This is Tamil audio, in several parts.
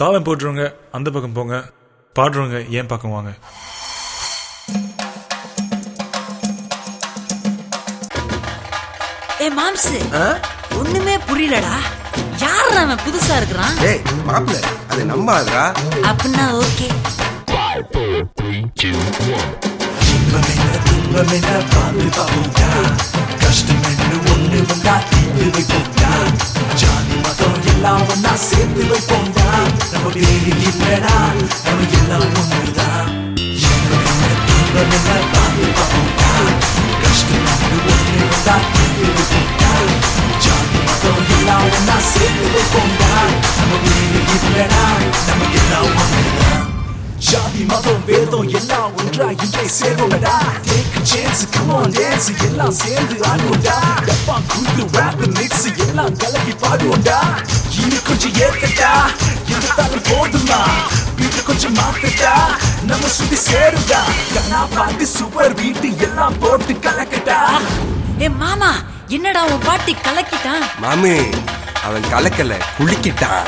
தாளம் போட்டுருங்க அந்த பக்கம் போங்க, பாடுறவங்க ஏன் பக்கம் வாங்க. ஏ மாம்சு, ஒண்ணுமே புரியலடா. யார் அவன் புதுசா இருக்கிறான்? ஏய் மாப்ள, அது நம்ம ஆளுடா. அப்படின்னா ஓகே. 5 4 3 2 1. துன்பமென்ன பார்த்து பார்ப்போம்டா, கஷ்டம் என்று ஒன்று வந்தா தீர்த்து வைப்போம்டா, ஜாதி மதம் எல்லாம் ஒன்னா சேர்த்து வைப்போம்டா, நம்ம பேரு இல்லடா, நம்ம எல்லாம் ஒன்றுதான். துன்பமென்ன பார்த்து பார்ப்போம்டா, கஷ்டம் என்று ஒன்று வந்தா தீர்த்து வைப்போம்டா, ஜாதி மதம் எல்லாம் ஒன்னா சேர்த்து வைப்போம்டா, நம்ம பேரு இல்லடா, நம்ம எல்லாம் ஒன்றுதான். ஜாதி மதம் வேதம் எல்லாம் ஒன்றா இங்கே சேர்வோம்டா. Take a chance, come on dance, எல்லாம் சேர்ந்து ஆடுவோம்டா. டப்பா கூத்து rap mix எல்லாம் கலக்கி பாடுவோம்டா. இது கொஞ்சம் ஏத்தட்டா, எதிர்த்தாலும் போதுமா, வீட்டு கொஞ்சம் மாத்தட்டா, நம்ம சுத்தி சேருடா. கண்ணா பாட்டு சூப்பர் வீட்டு எல்லாம் போட்டு கலக்கட்டா. ஏ மாமா, என்னடா உன் பாட்டி கலக்கிட்டான்? மாமி, அவன் கலக்கல, குளிக்கிட்டான்.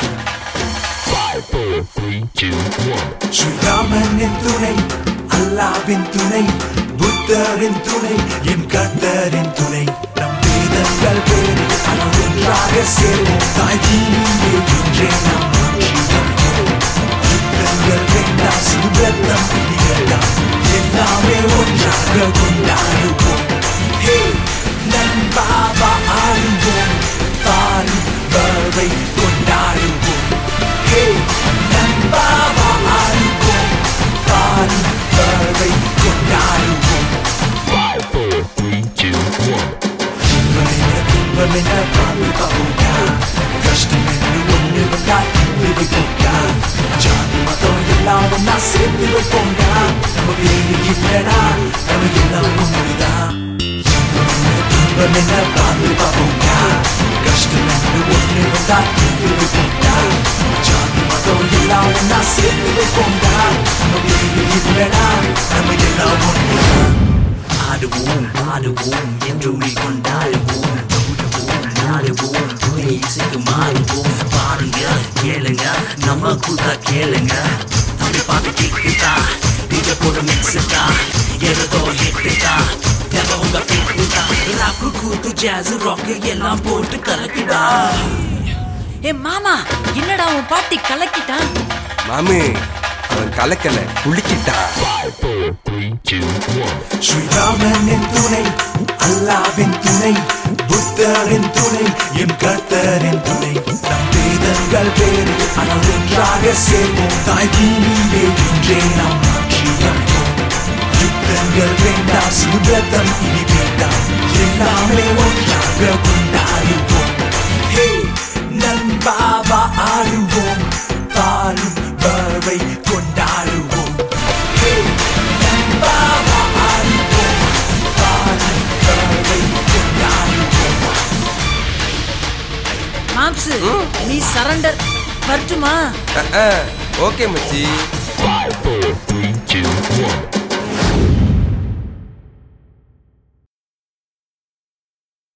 5 4 3 2 1. ஸ்ரீராமனின் துணை, அல்லாவின் துணை, புத்தரின் துணை, என் கர்த்தரின் துணை, நம் வேதங்கள் வேறு ஆனால் ஒன்றாக சேர்வோம். தாய் பூமியே என்றே நாம் மாற்றியோம். யுத்தங்கள் வேண்டாம், சுதந்திரம் இனி வேண்டாம், எல்லாமே ஒன்றாக கொண்டாடுவோம். ஹே நண்பாவா ஆடுவோம், பாரு வாழ்வை கொண்டாடுவோம். ஹே நண்பாவா ஆடுவோம், பாரு வாழ்வை கொண்டாடுவோம். 5 4 3 2 1. துன்பமென்ன பார்த்து பார்ப்போம்டா, கஷ்டம் என்று ஒன்று வந்தா தீர்த்து வைப்போம்டா, ஜாதி மதம் எல்லாம் ஒன்னா சேர்த்து வைப்போம்டா, நம்ம பேரு இல்லடா, நம்ம எல்லாம் ஒன்றுதான். துன்பமென்ன பார்த்து பார்ப்போம்டா, கஷ்டம் என்று ஒன்று வந்தா தீர்த்து வைப்போம்டா, ஜாதி மதம் எல்லாம் ஒன்னா சேர்த்து வைப்போம்டா, நம்ம பேரு இல்லடா, நம்ம எல்லாம் ஒன்றுதான். ஆடுவோம் ஆடுவோம் என்று கொண்டாடுவோம், கூடுவோம் நாடுவோம், துணை இசைக்கு மாறுவோம். பாருங்க கேளுங்க, நம்ம கூட்டா கேளுங்க, தம்பி பாட்டு கேக்குதா, டிஜே போட மிக்ஸுதா, ஏதோ ஹிட்டுதா, தேவை உங்க கேக்குதா, ராப்பு கூத்து ஜாஸ் ராக்கு எல்லாம் போட்டு கலக்குதா. ஏ மாமா, என்னடா உன் பாட்டி கலக்கிட்டான்? மாமி, அவன் கலக்கல, குளிக்கிட்டான். 5 4 3 2 1. ஸ்ரீராமனின் துணை, அல்லாவின் துணை, புத்தரின் துணை, என் கர்த்தரின் துணை, நம் வேதங்கள் வேறு ஆனால் ஒன்றாக சேர்வோம். தாய் பூமியே என்றே நாம் மாற்றியோம். யுத்தங்கள் வேண்டாம், சுதந்திரம் இனி வேண்டாம், எல்லாமே ஒன்றாக கொண்டாடுவோம். ஹே நண்பாவா ஆடுவோம், பாரு வாழ்வை கொண்டாடுவோம். ஹே நண்பாவா ஆடுவோம், பாரு வாழ்வை கொண்டாடுவோம். மாம்சு, நீ சரண்டர் வரட்டுமா? ஓகே மச்சி. 5 4 3 2 1.